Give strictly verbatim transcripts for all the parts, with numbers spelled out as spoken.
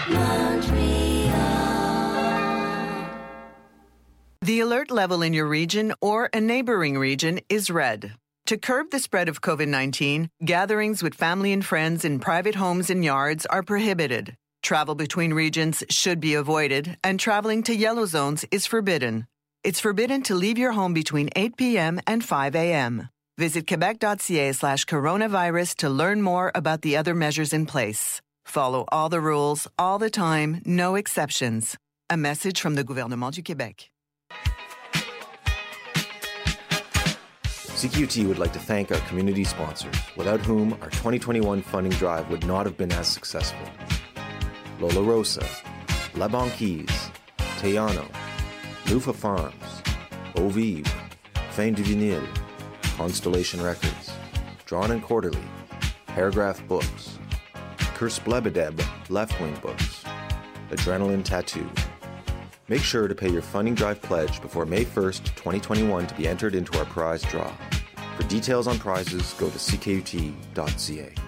The alert level in your region or a neighboring region is red. To curb the spread of COVID nineteen, gatherings with family and friends in private homes and yards are prohibited. Travel between regions should be avoided, and traveling to yellow zones is forbidden. It's forbidden to leave your home between eight p.m. and five a.m. Visit quebec.ca slash coronavirus to learn more about the other measures in place. Follow all the rules, all the time, no exceptions. A message from the Gouvernement du Québec. C Q T would like to thank our community sponsors, without whom our twenty twenty-one funding drive would not have been as successful. Lola Rosa, La Banquise, Tejano, Lufa Farms, Eau Vive, Fin du Vinyle, Constellation Records, Drawn and Quarterly, Paragraph Books, Curse Blebedeb Left Wing Books, Adrenaline Tattoo. Make sure to pay your funding drive pledge before May first, twenty twenty-one to be entered into our prize draw. For details on prizes, go to c k u t dot c a.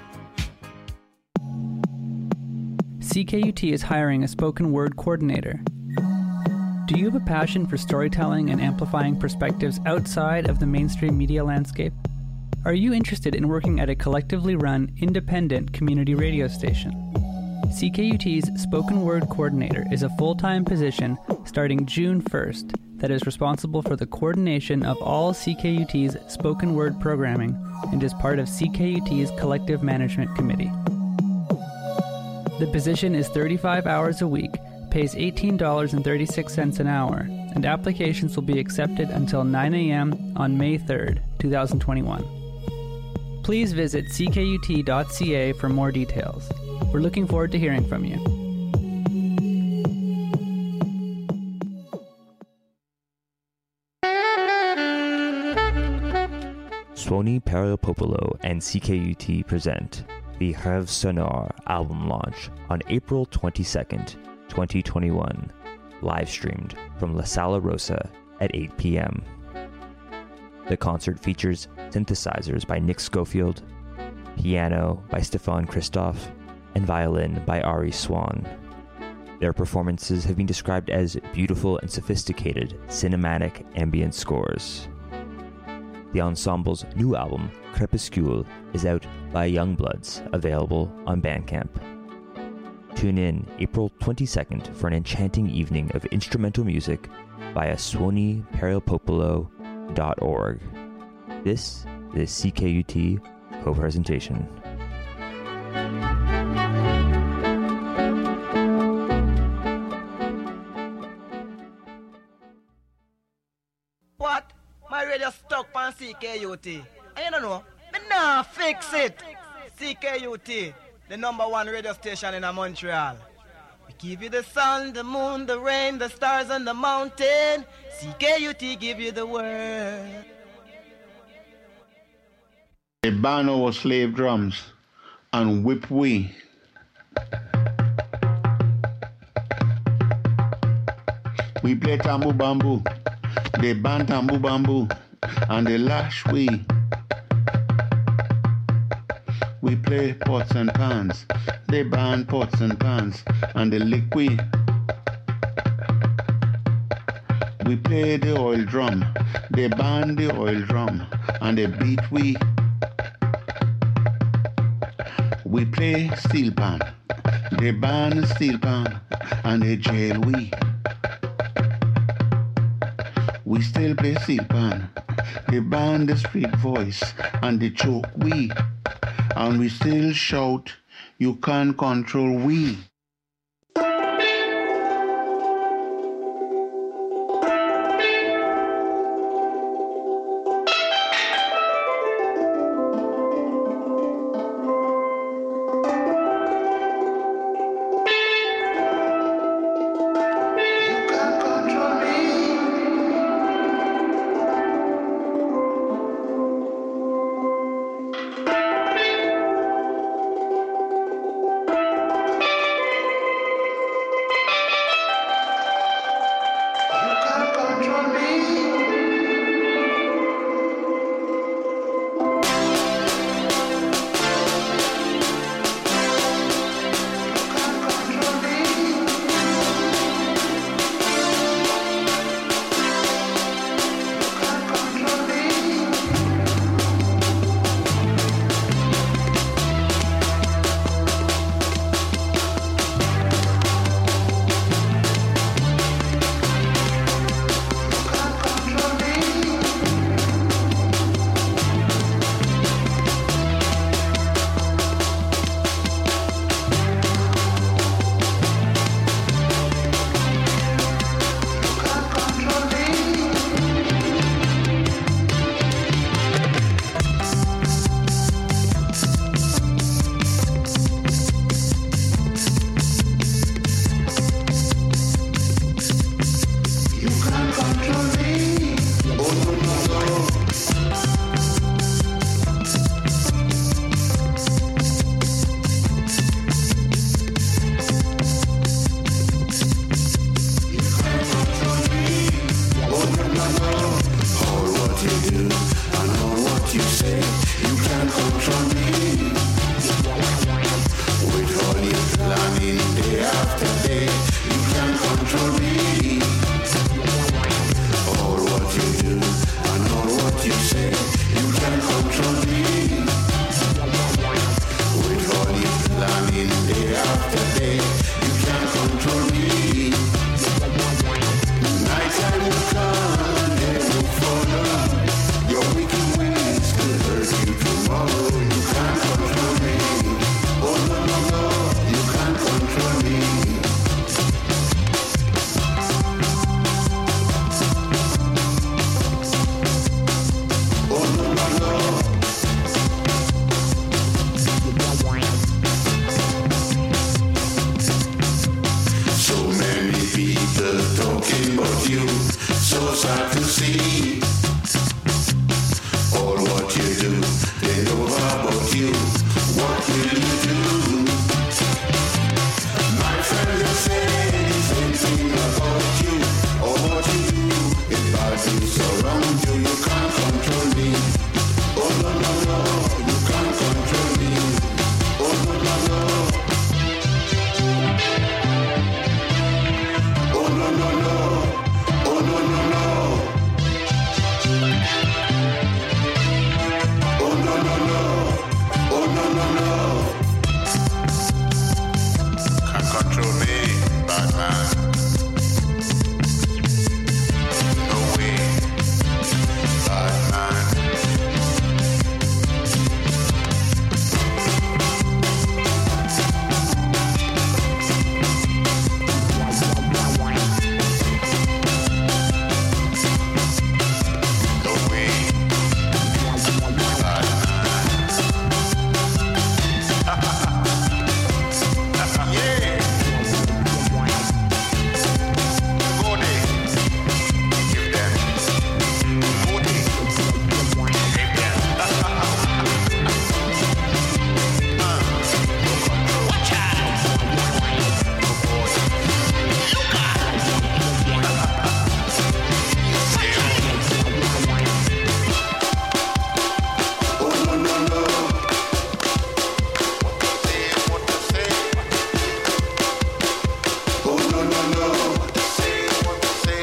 C K U T is hiring a spoken word coordinator. Do you have a passion for storytelling and amplifying perspectives outside of the mainstream media landscape? Are you interested in working at a collectively run, independent community radio station? C K U T's Spoken Word Coordinator is a full-time position starting June first that is responsible for the coordination of all C K U T's spoken word programming and is part of C K U T's Collective Management Committee. The position is thirty-five hours a week, pays eighteen dollars and thirty-six cents an hour, and applications will be accepted until nine a.m. on May third, twenty twenty-one. Please visit c k u t dot c a for more details. We're looking forward to hearing from you. Swoni Periopopolo and C K U T present the Rêve Sonore album launch on April twenty-second, twenty twenty-one, live streamed from La Sala Rosa at eight p.m. The concert features synthesizers by Nick Schofield, piano by Stefan Christoph, and violin by Ari Swan. Their performances have been described as beautiful and sophisticated cinematic ambient scores. The ensemble's new album, Crépuscule, is out by Youngbloods, available on Bandcamp. Tune in April twenty-second for an enchanting evening of instrumental music via swoni periopopolo dot org. This is C K U T Co-Presentation. What? My radio stuck on C K U T. And you don't know, me nah fix it. C K U T, the number one radio station in Montreal. We give you the sun, the moon, the rain, the stars, and the mountain. C K U T give you the word. They ban our slave drums and whip we. We play tambu bamboo. They ban tambu bamboo and they lash we. We play pots and pans. They ban pots and pans and they lick we. We play the oil drum. They ban the oil drum and they beat we. We play steel pan. They ban the steel pan and they jail we. We still play steel pan. They ban the street voice and they choke we. And we still shout, you can't control we. you. So sad to see all what you do. They know about you. What will you do? My friend, they say the same thing about you. Or what you do. If bad things surround you, you can't control me. Oh no no no, you can't control me. Oh no no no. Oh no no no. Oh no no no. Oh no no no. Oh no no no. Can't control me, bad man. No way, bad man. No way, bad man. Yeah. Go there. Give them. Go there. Give them. Uh, no control. Watch out. Oh boy. Look out. Oh no no no. What to say? What to say? Oh no no no. Say what to say.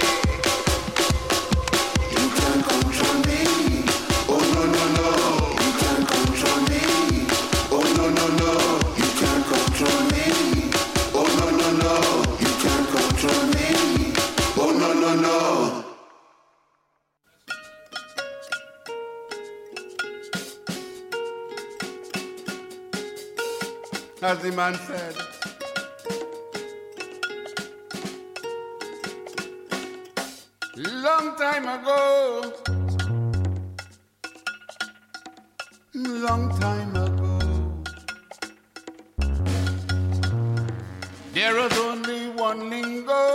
You can't control me. Oh no no no. You can't control me. Oh no no no. You can't control me. Oh no no no. You can't control me. Oh no no no. As the man said, long time ago, long time ago, there was only one lingo.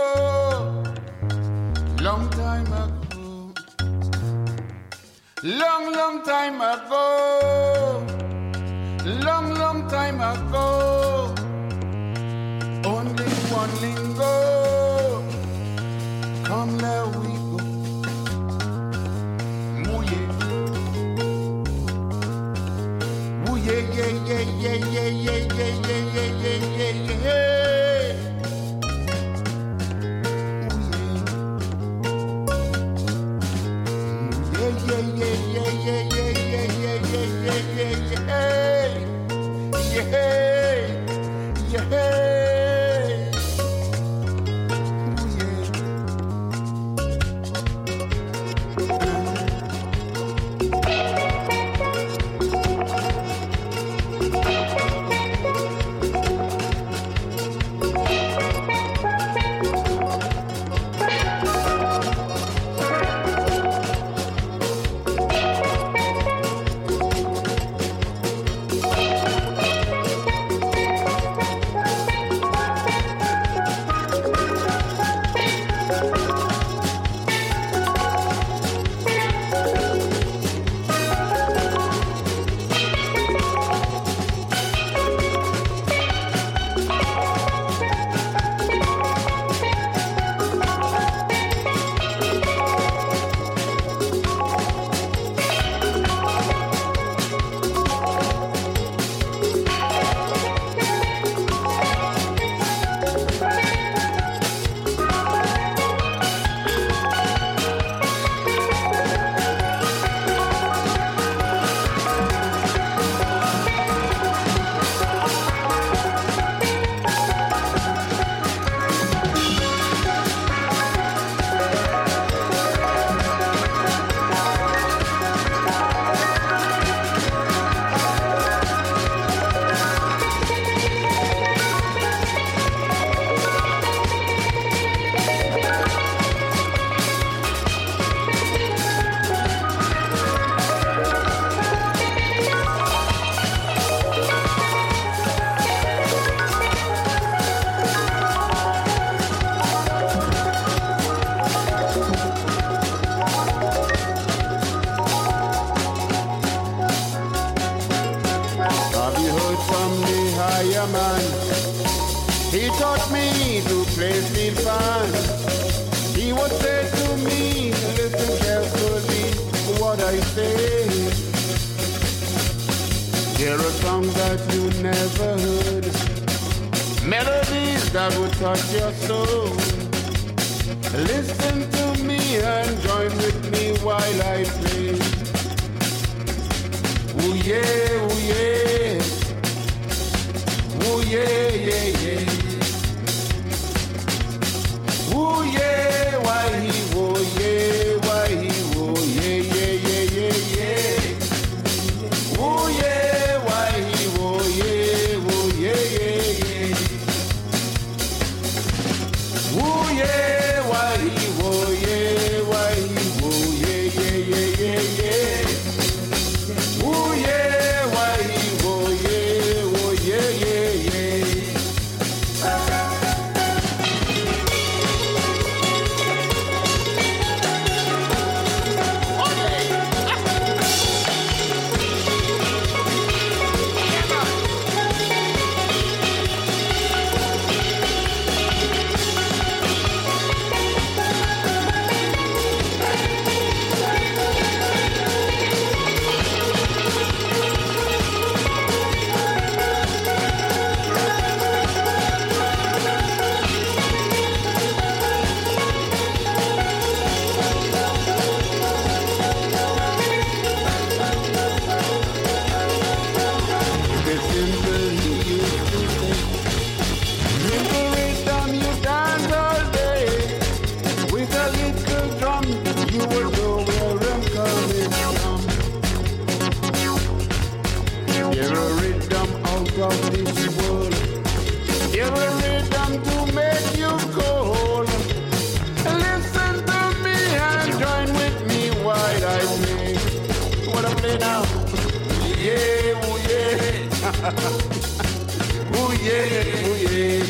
Long time ago, long, long time ago. Long, long time ago, only one lingo. Come, let we go. Ooh yeah, ooh yeah, yeah, yeah, yeah, yeah, yeah, yeah, yeah, yeah, yeah, yeah, yeah. Ooh yeah, yeah, yeah, yeah, yeah, yeah, yeah, yeah, yeah, yeah, yeah, yeah. Yeah, yeah, ooh, yeah. He taught me to play steel pan. He would say to me, listen carefully to what I say. There are songs that you never heard, melodies that would touch your soul. Listen to me and join with me while I play. Ooh yeah, ooh yeah, ooh yeah, yeah, yeah. Ooh yeah, why he, oh yeah, why he, oh yeah, yeah, yeah, yeah, yeah. Ooh yeah, why he, oh yeah, oh yeah, yeah, yeah. Ooh yeah, why he, oh yeah, why he, oh yeah, yeah, yeah, yeah, yeah. Ooh yeah, why he, oh yeah, oh yeah, yeah, yeah. Ooh yeah, ooh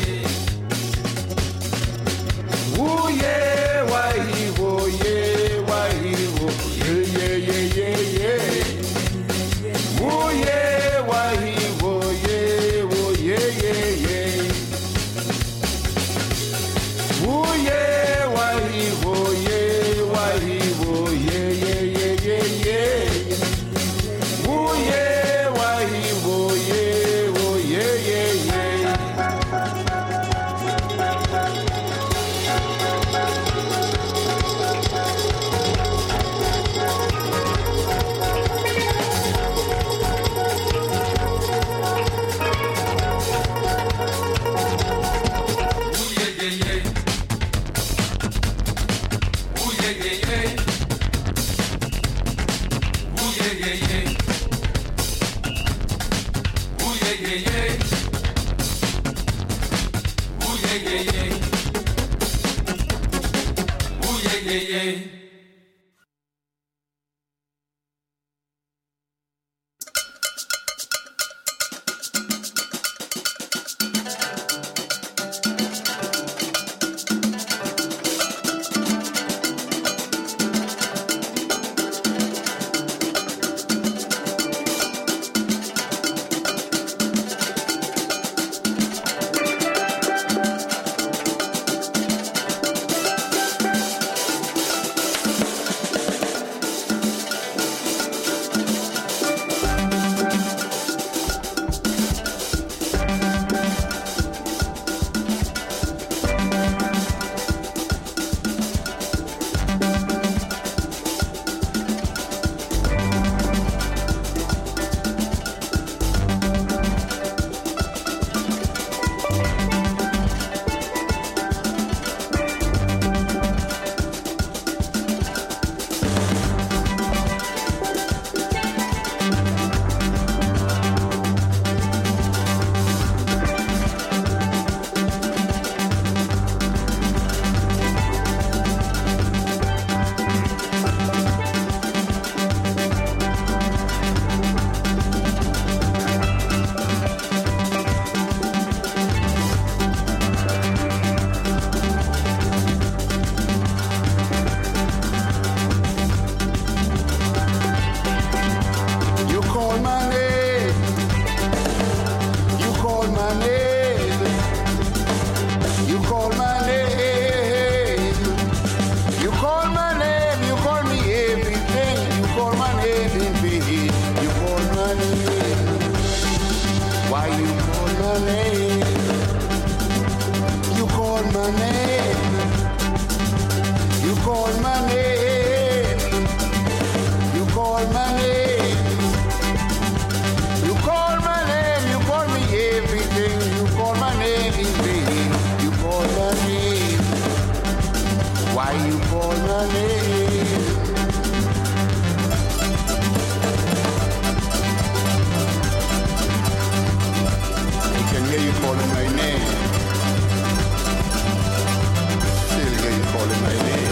yeah. Ooh yeah, why he, oh yeah, why he, oh yeah, yeah, yeah, yeah, yeah. Ooh yeah, why he, oh yeah, oh yeah, yeah, yeah. Ooh yeah, why he, oh yeah, why he, oh yeah, yeah, yeah, yeah, yeah. Ooh yeah, why he, oh yeah, oh yeah, yeah, yeah. my name. You call my name. You call my name. You call my name. You call me everything. You call my name in vain. You call my name. Why you call my name? I can hear you calling my name. Still hear you calling my name.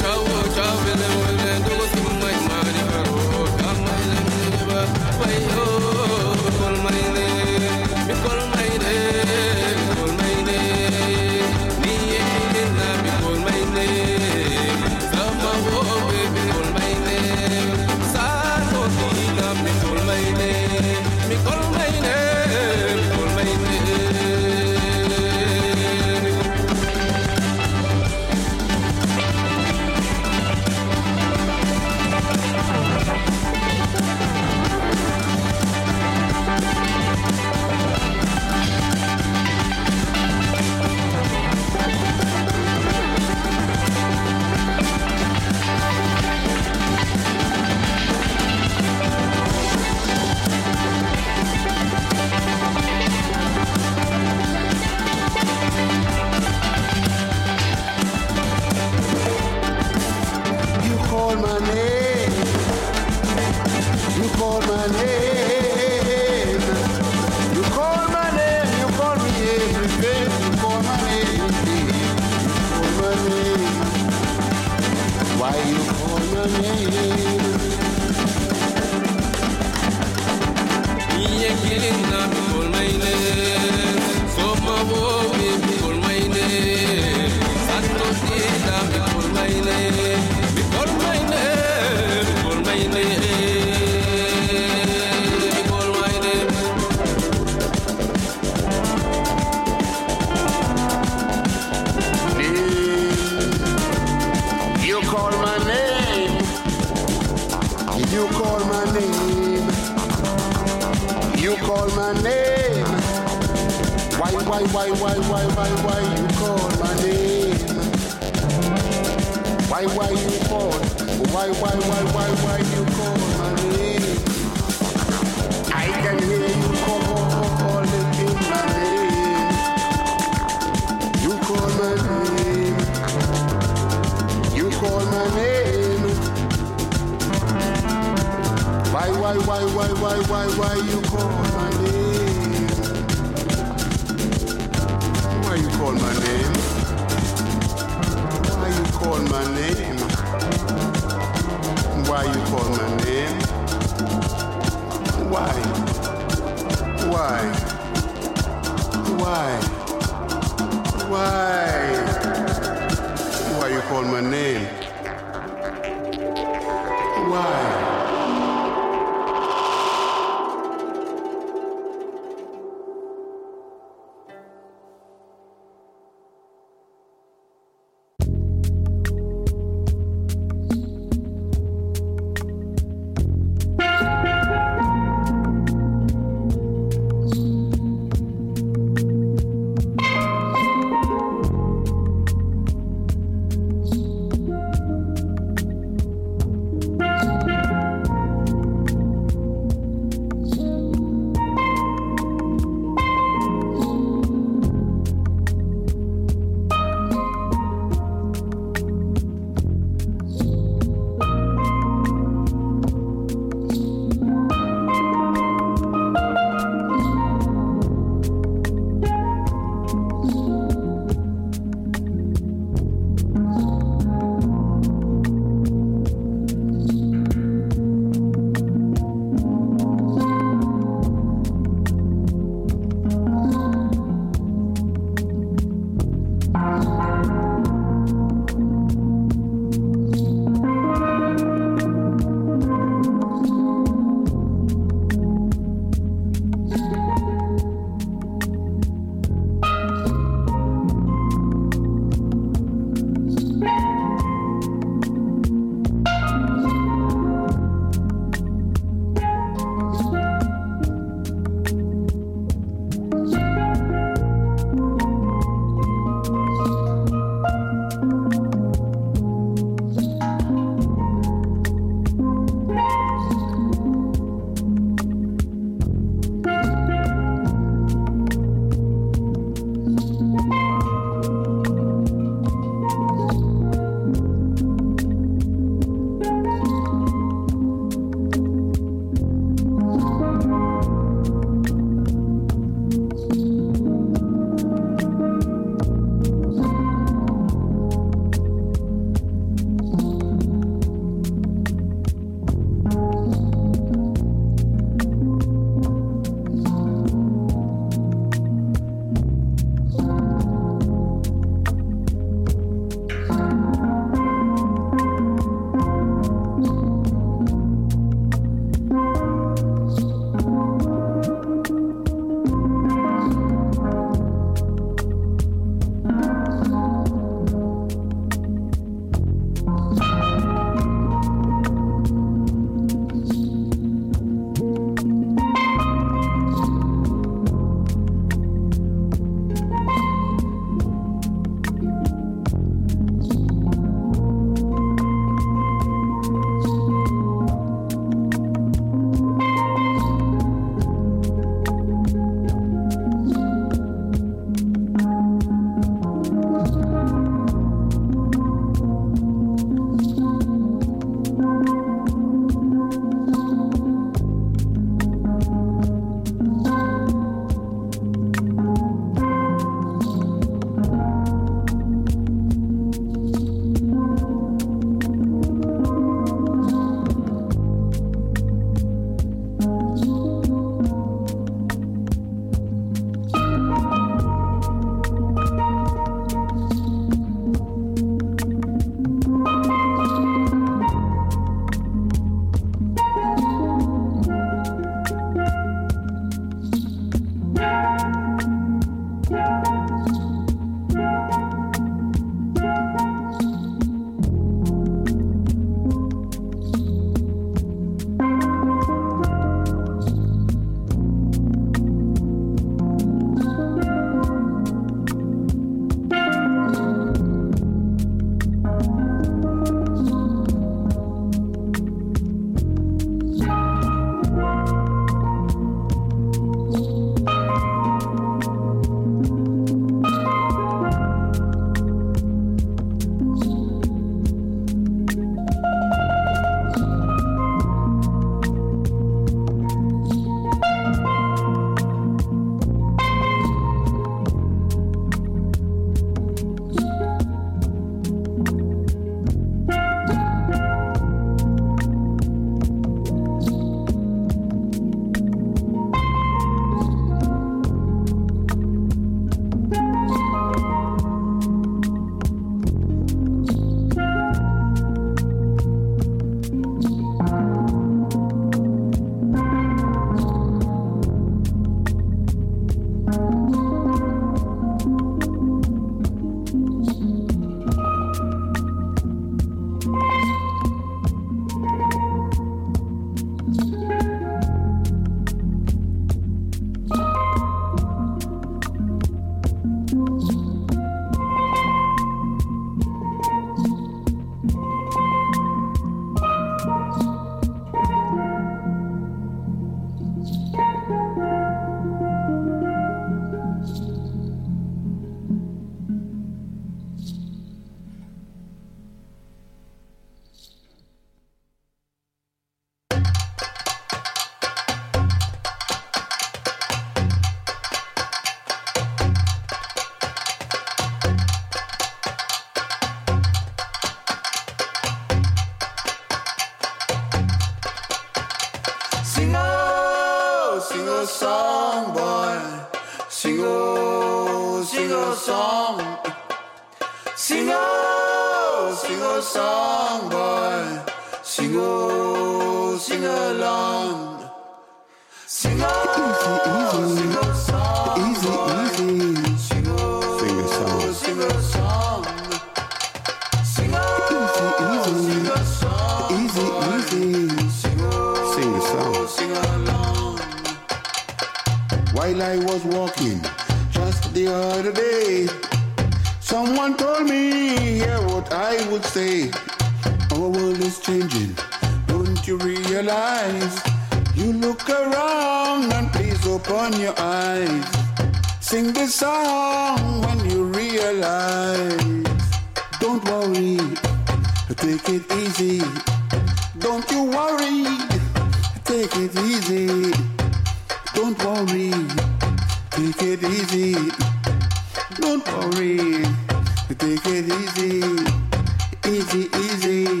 Sing oh, sing a song, boy. Sing oh, sing a song. Sing oh, sing a song, boy. Sing oh, sing along. Sing oh, sing a song, Easy, easy. sing oh, Sing a song. sing a song. Sing oh, sing a song, Easy, easy. sing oh, Sing a song. sing along. While I was walking just the other day, someone told me, hear what I would say. Our world is changing, don't you realize? You look around and please open your eyes. Sing this song when you realize. Don't worry, take it easy. Don't you worry, take it easy. Don't worry, take it easy. Don't worry, take it easy. Easy, easy.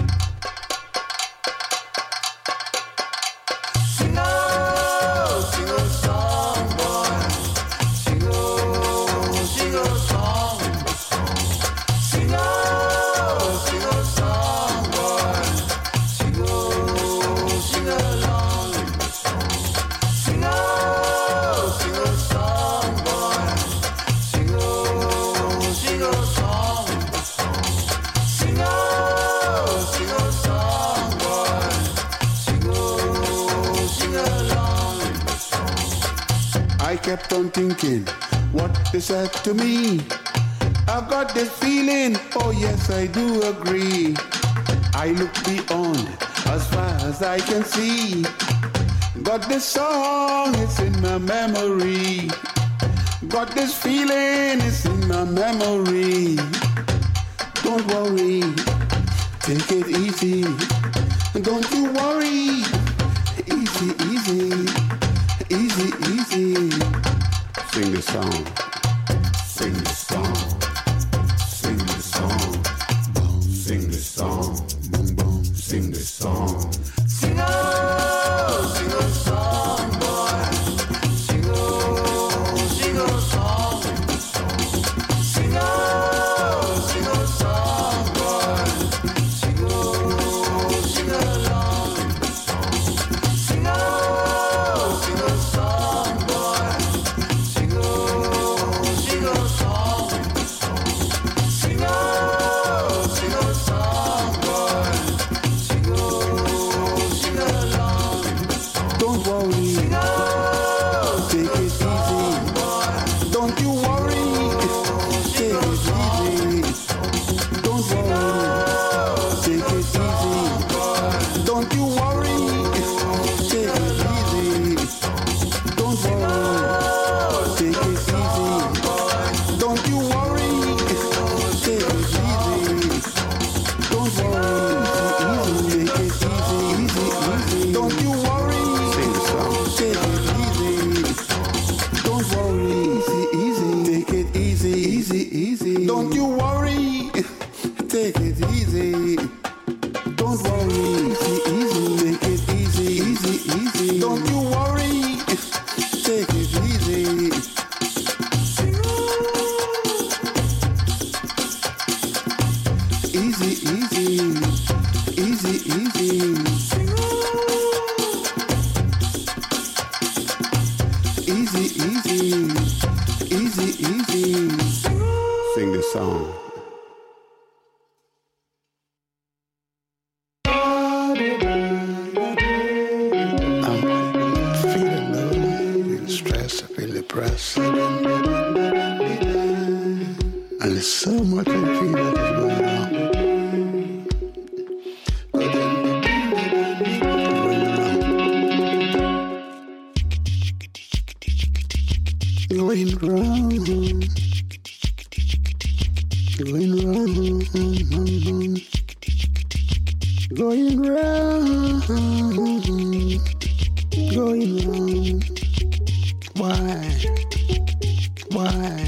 Sing oh, sing a song, boy. Sing oh, sing a song. Sing oh, sing a song, boy. Sing oh, sing along. Sing oh, sing a song, boy. Sing oh, sing a song. Sing oh, sing a song, boy. Sing oh, sing along. I kept on thinking what they said to me. I've got this feeling, oh yes, I do agree. I look beyond as far as I can see. Got this song, it's in my memory. Got this feeling, it's in my memory. Don't worry, take it easy. Don't you worry, easy, easy, easy, easy. Sing the song, sing the song, sing the song, boom, sing the song, boom, boom, sing the song. Sing oh, sing a song, boy. Sing oh, sing a song. Sing oh, sing a song, boy. Sing oh, sing along. Sing oh, sing a song, boy. Sing oh, sing a song. Sing oh, sing a song, boy. Sing oh, sing along. Don't worry, Sing oh, take it easy. Don't you worry, take it easy. Don't worry, take it easy. Don't you worry, take it easy. Don't worry, take it easy. Don't you worry, take it easy. Don't worry, take it easy, easy, easy. Don't you worry, sing the song, take it easy. Don't worry, easy, easy, take it easy, easy, easy. Don't you worry, take it easy. Don't worry, easy, easy, take it easy, easy, easy. Don't you worry, take it easy. Easy, easy, easy, easy. Easy, easy, easy, easy. Sing the song. I'm feeling low, feeling stressed, I feel depressed. And there's so much I feel that is going on. But then, going on. Going round, going round, going round, going round. Why? Why?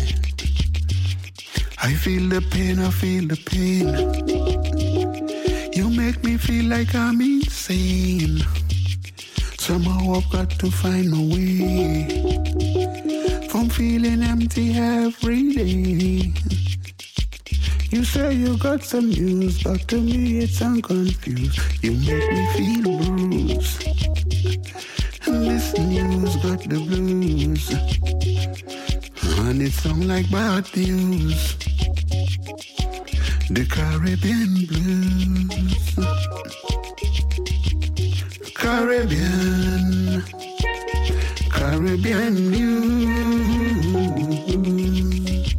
I feel the pain, I feel the pain. You make me feel like I'm insane. Somehow I've got to find a way from feeling empty every day. You say you got some news, but to me it's unconfused. You make me feel bruised, and this news got the blues, and it sounds like bad news. The Caribbean blues, Caribbean, Caribbean news.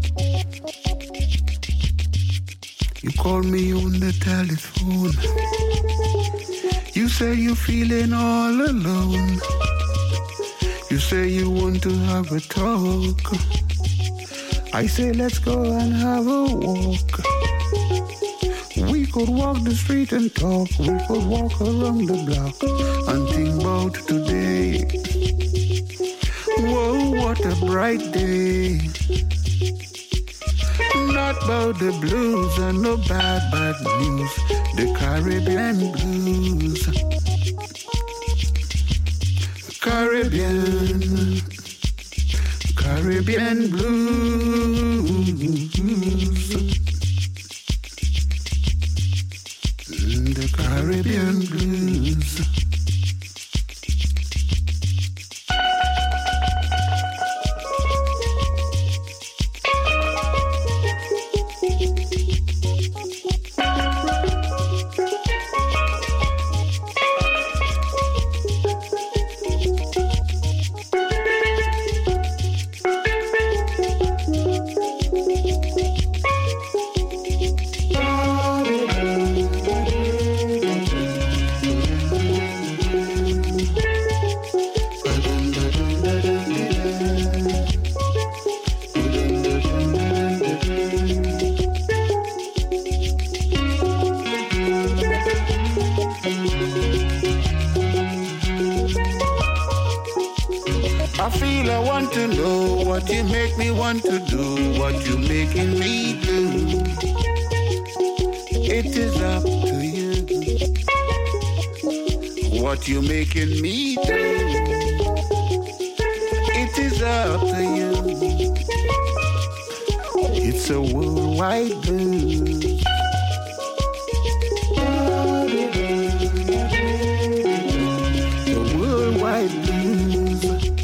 You call me on the telephone. You say you're feeling all alone. You say you want to have a talk. I say let's go and have a walk. We could walk the street and talk. We could walk around the block and think about today. Whoa, what a bright day. Not about the blues and no bad, bad news. The Caribbean blues. Caribbean, Caribbean blues. The Caribbean blues. I feel I want to know what you make me want to do, what you making me do. It is up to you. What you making me do. It is up to you. It's a worldwide blues. The worldwide blues.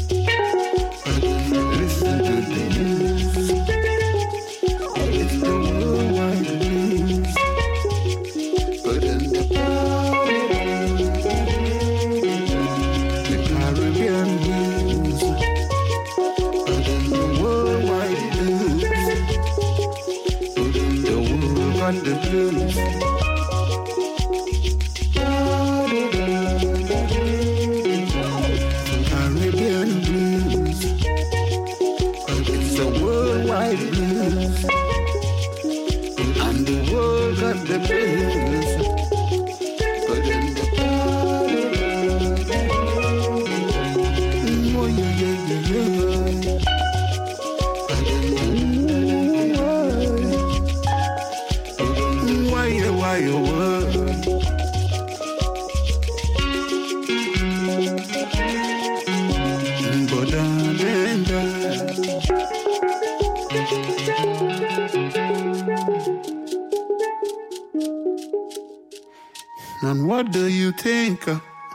Listen to the news. It's the worldwide blues. But in the the Caribbean blues. But in the worldwide blues. The world got the blues. Caribbean blues. It's the worldwide blues. And the world got the blues. But in the oh, yeah, yeah, yeah, yeah. But in the why, yeah, why, yeah, why? But darling, and what do you think?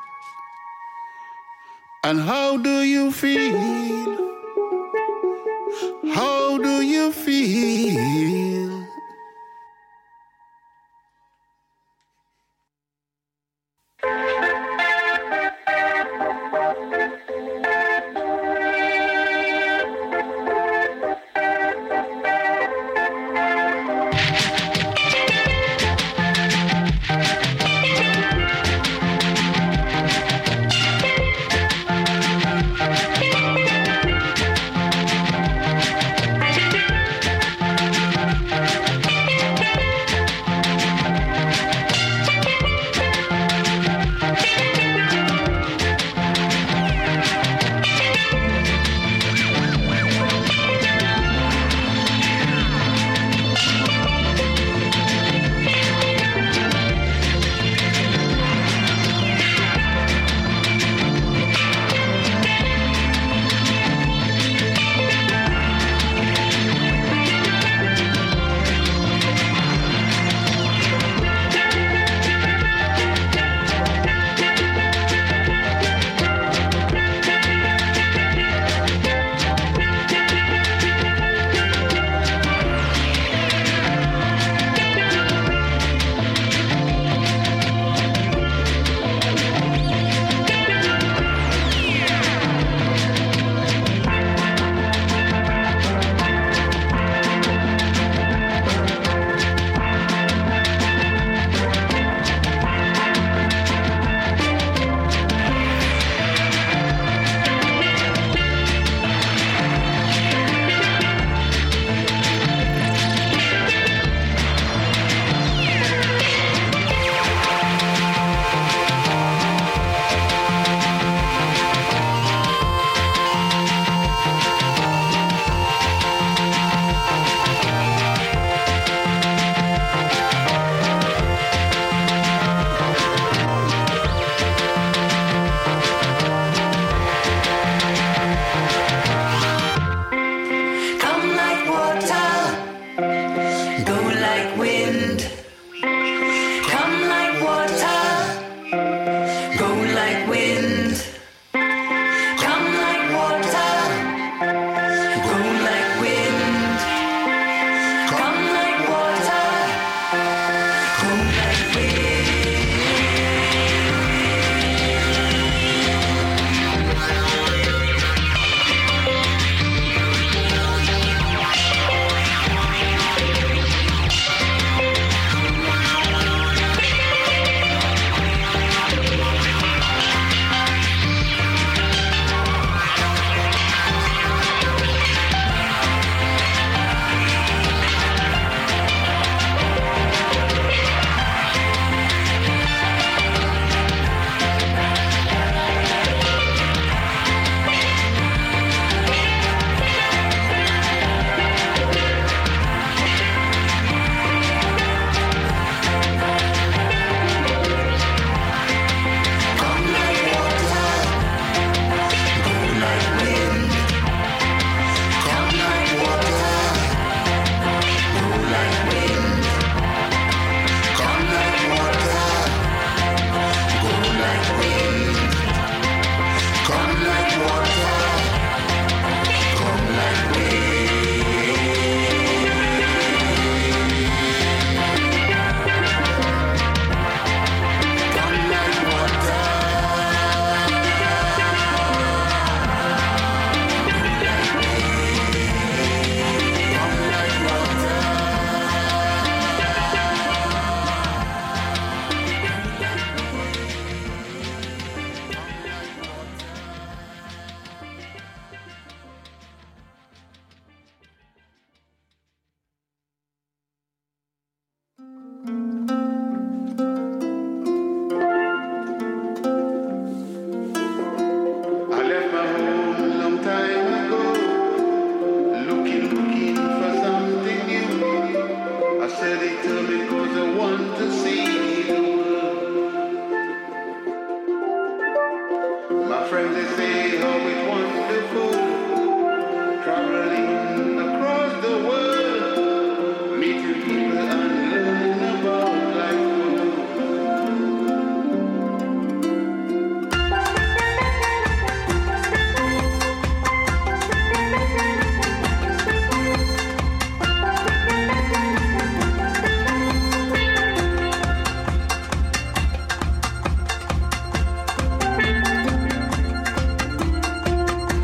And how do you feel? How do you feel?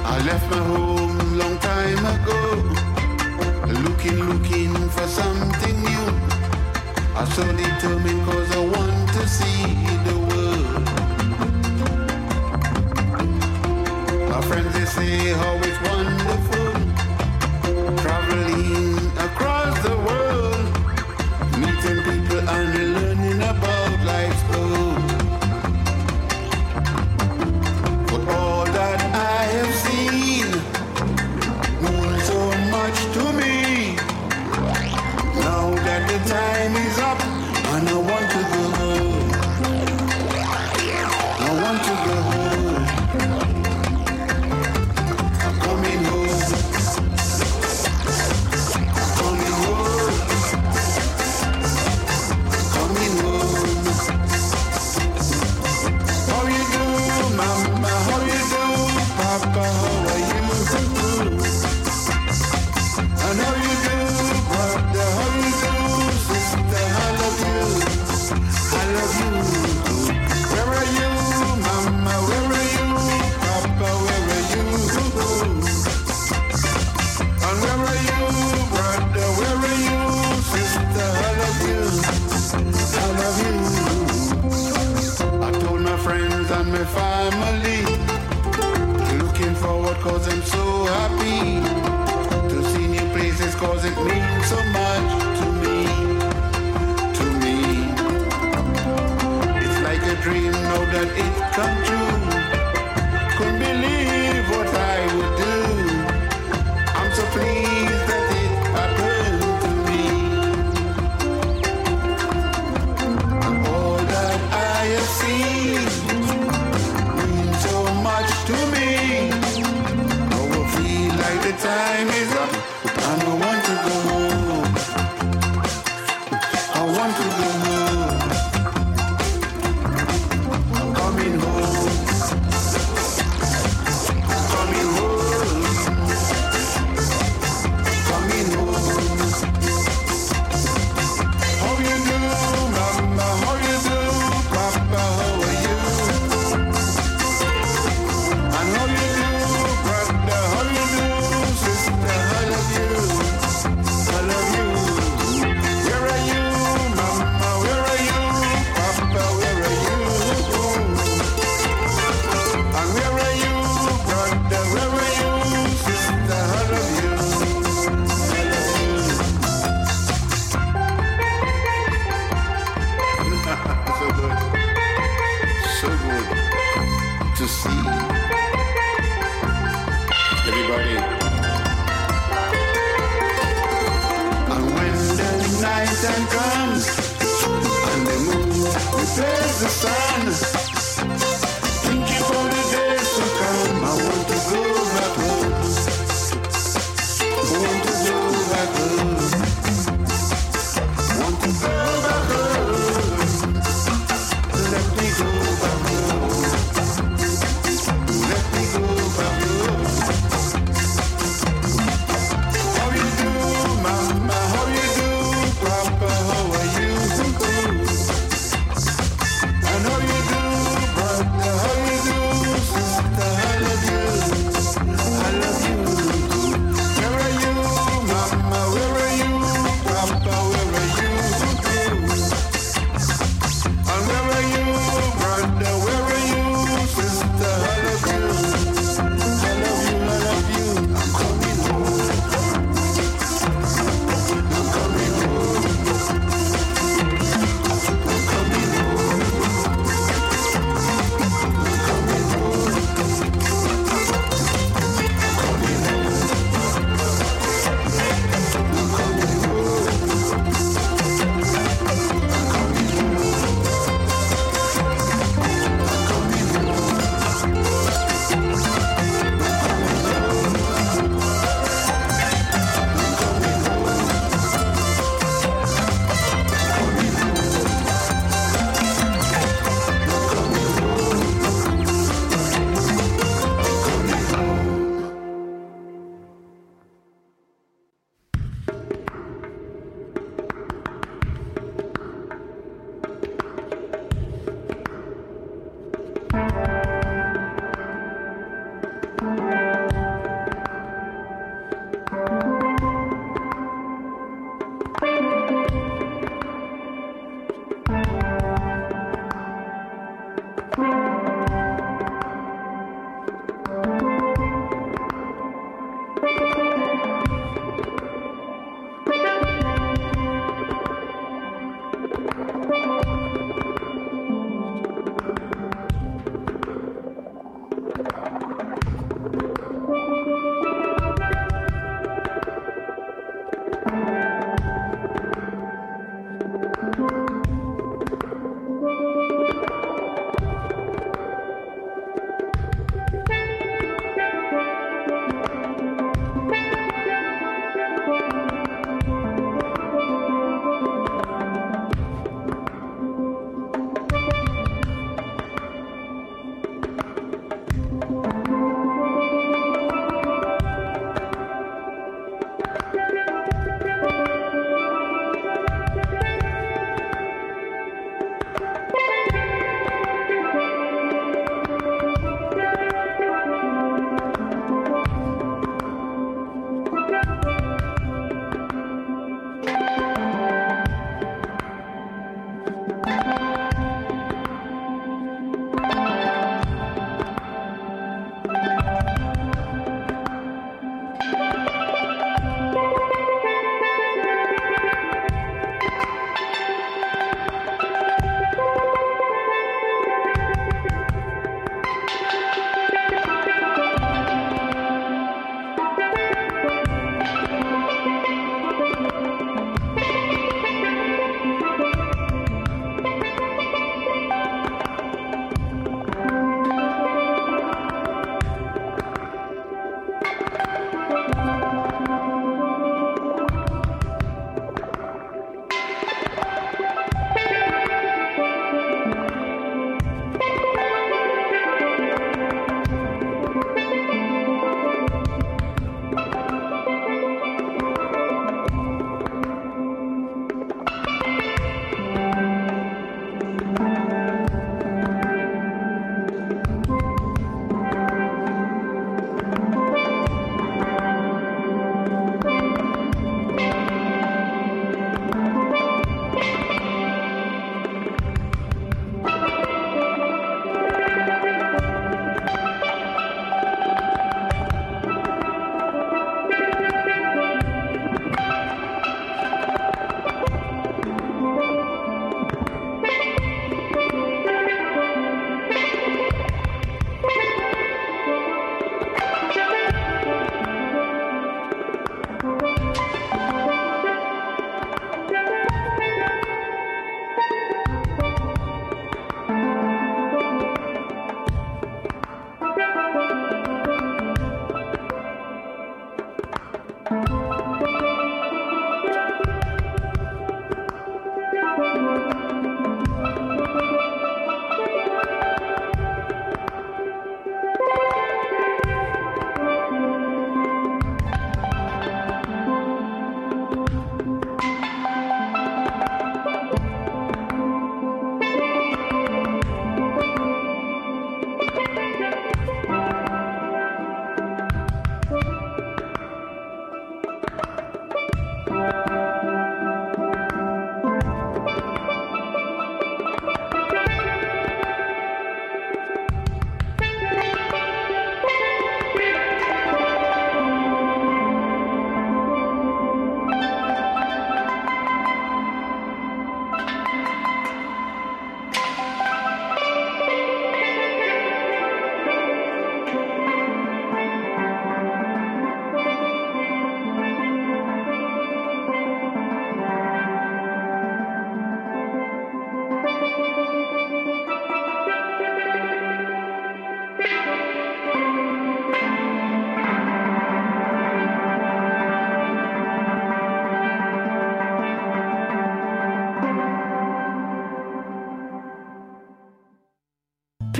I left my home long time ago, looking, looking for something new. I so determined cause I want to see the world. My friends, they say how it's wonderful, traveling across the world, meeting people and learning about life's goals. But all that I have seen means so much to me. Now that the time is up and I want to go home, I want to go home. I'm coming home, coming home, coming home. How you do, mama? How you do, papa? How are you? And how you do, brother? How you do, sister? I love you, I love you. Where are you, mama? Where are you, papa? Where are you? And where are you, brother? Where are you, sister? I love you, I love you. I told my friends and my family, looking forward cause I'm so happy to see new places cause it means so much to me, to me. It's like a dream now that it come true. Couldn't believe what I would do. I'm so pleased that it happened to me. And all that I have seen means so much to me. Now I feel like the time is up and I want to go home. I want to go home. I'm coming home. Coming home. Coming home. How you do, mama? How you do, papa? How are you? And how you do, brother? How you do, sister? I love you, I love you. Where are you, mama? Where are you, papa? Where are you? And where are you, brother? Where are you, sister? I love you, I love you. So good, so good to see everybody. And when the night time comes and the moon replaces the sun, thinking for the days to come, I want to go back home. I want to go back home. Want to go back home. Let me go back home. Let me go back home. How you do, mama? How you do, papa? How are you? And how you do,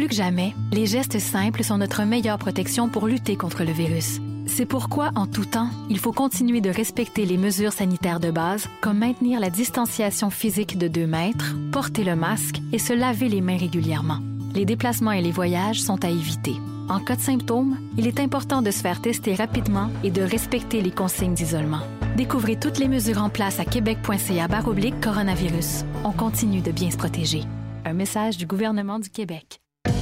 Plus que jamais, les gestes simples sont notre meilleure protection pour lutter contre le virus. C'est pourquoi, en tout temps, il faut continuer de respecter les mesures sanitaires de base, comme maintenir la distanciation physique de deux mètres, porter le masque et se laver les mains régulièrement. Les déplacements et les voyages sont à éviter. En cas de symptômes, il est important de se faire tester rapidement et de respecter les consignes d'isolement. Découvrez toutes les mesures en place à québec.ca barre oblique coronavirus. On continue de bien se protéger. Un message du gouvernement du Québec.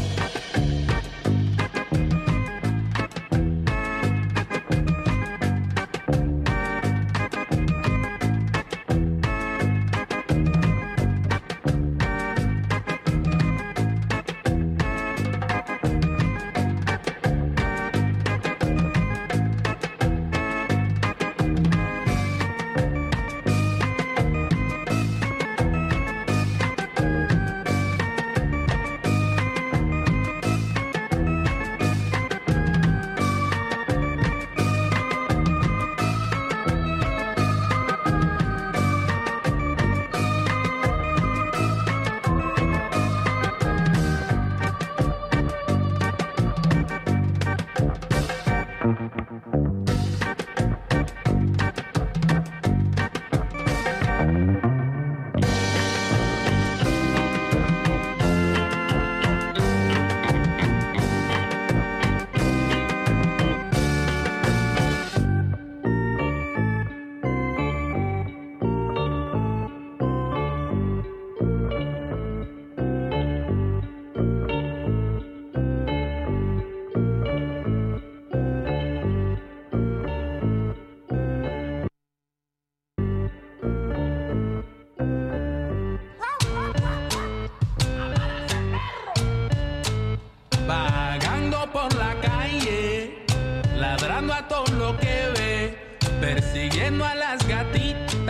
Vagando por la calle, ladrando a todo lo que ve, persiguiendo a las gatitas